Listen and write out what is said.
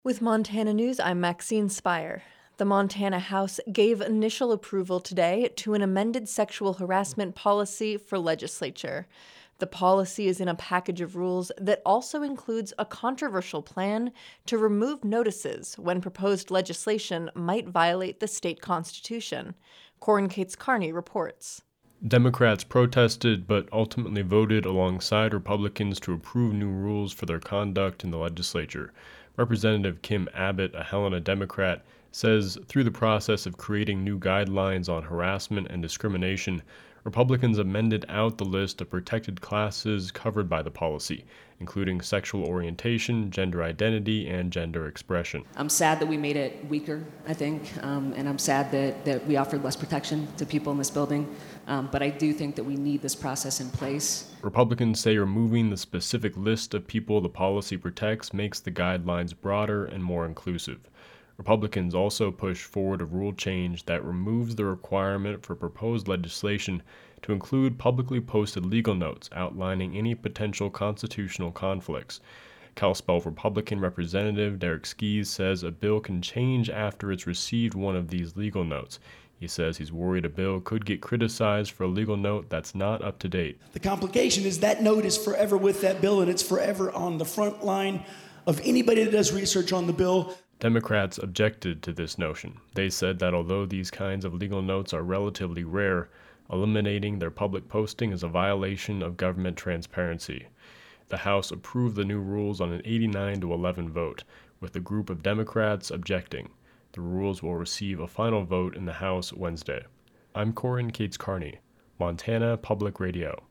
With Montana News, I'm Maxine Spire. The Montana House gave initial approval today to an amended sexual harassment policy for legislature. The policy is in a package of rules that also includes a controversial plan to remove notices when proposed legislation might violate the state constitution. Corin Cates Carney reports. Democrats protested but ultimately voted alongside Republicans to approve new rules for their conduct in the legislature. Representative Kim Abbott, a Helena Democrat, says through the process of creating new guidelines on harassment and discrimination, Republicans amended out the list of protected classes covered by the policy, including sexual orientation, gender identity, and gender expression. I'm sad that we made it weaker, I think, and I'm sad that we offered less protection to people in this building, but I do think that we need this process in place. Republicans say removing the specific list of people the policy protects makes the guidelines broader and more inclusive. Republicans also push forward a rule change that removes the requirement for proposed legislation to include publicly posted legal notes outlining any potential constitutional conflicts. Kalispell Republican Representative Derek Skees says a bill can change after it's received one of these legal notes. He says he's worried a bill could get criticized for a legal note that's not up to date. The complication is that note is forever with that bill, and it's forever on the front line of anybody that does research on the bill. Democrats objected to this notion. They said that although these kinds of legal notes are relatively rare, eliminating their public posting is a violation of government transparency. The House approved the new rules on an 89-11 vote, with a group of Democrats objecting. The rules will receive a final vote in the House Wednesday. I'm Corin Cates Carney, Montana Public Radio.